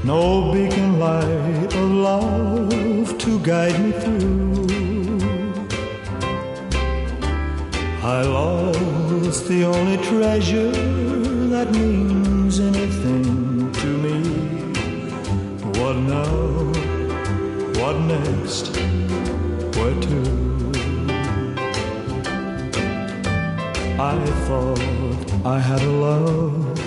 no beacon light of love to guide me through. I lost the only treasure that means anything to me. What now? What next? Where to? I thought I had a love